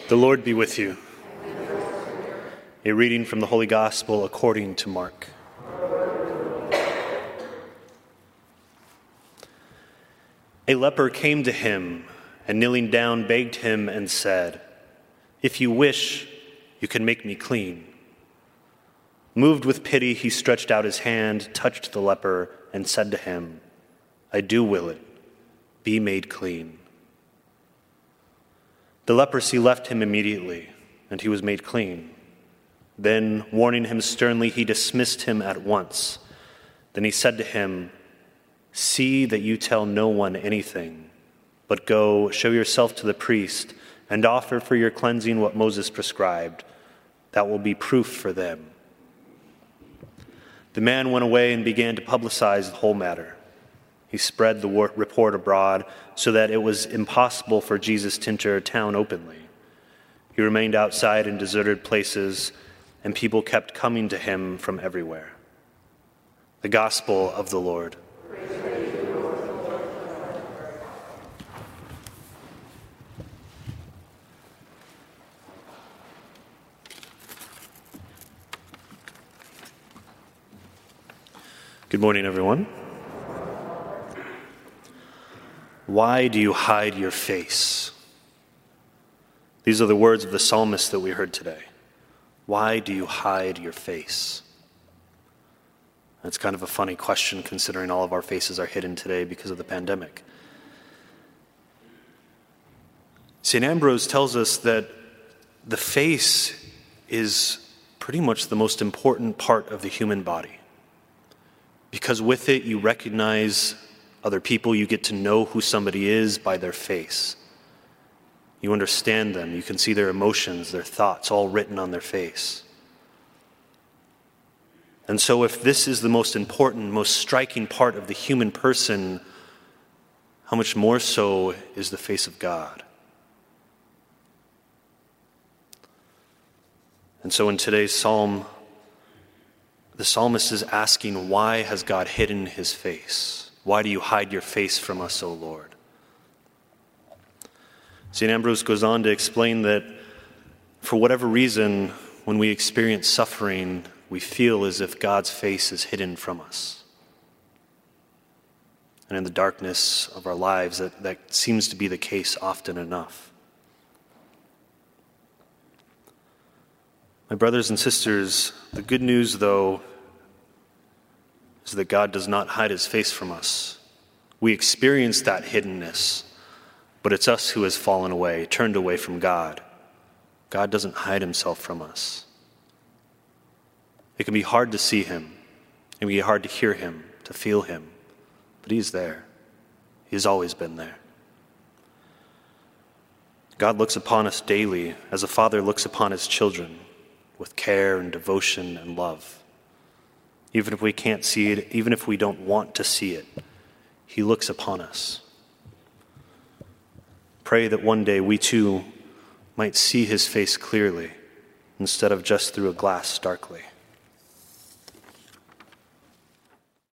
The Lord be with you. A reading from the Holy Gospel according to Mark. A leper came to him and kneeling down begged him and said, "If you wish, you can make me clean." Moved with pity, he stretched out his hand, touched the leper, and said to him, "I do will it. Be made clean." The leprosy left him immediately, and he was made clean. Then, warning him sternly, he dismissed him at once. Then he said to him, "See that you tell no one anything, but go, show yourself to the priest, and offer for your cleansing what Moses prescribed. That will be proof for them." The man went away and began to publicize the whole matter. He spread the report abroad so that it was impossible for Jesus to enter a town openly. He remained outside in deserted places, and people kept coming to him from everywhere. The Gospel of the Lord. Good morning, everyone. Why do you hide your face? These are the words of the psalmist that we heard today. Why do you hide your face? That's kind of a funny question considering all of our faces are hidden today because of the pandemic. St. Ambrose tells us that the face is pretty much the most important part of the human body, because with it you recognize other people. You get to know who somebody is by their face. You understand them. You can see their emotions, their thoughts, all written on their face. And so if this is the most important, most striking part of the human person, how much more so is the face of God? And so in today's psalm, the psalmist is asking, why has God hidden his face? Why do you hide your face from us, O Lord? St. Ambrose goes on to explain that for whatever reason, when we experience suffering, we feel as if God's face is hidden from us. And in the darkness of our lives, that seems to be the case often enough. My brothers and sisters, the good news, though, is that God does not hide his face from us. We experience that hiddenness, but it's us who has fallen away, turned away from God. God doesn't hide himself from us. It can be hard to see him. It can be hard to hear him, to feel him, but he's there. He's always been there. God looks upon us daily as a father looks upon his children, with care and devotion and love. Even if we can't see it, even if we don't want to see it, he looks upon us. Pray that one day we too might see his face clearly instead of just through a glass darkly.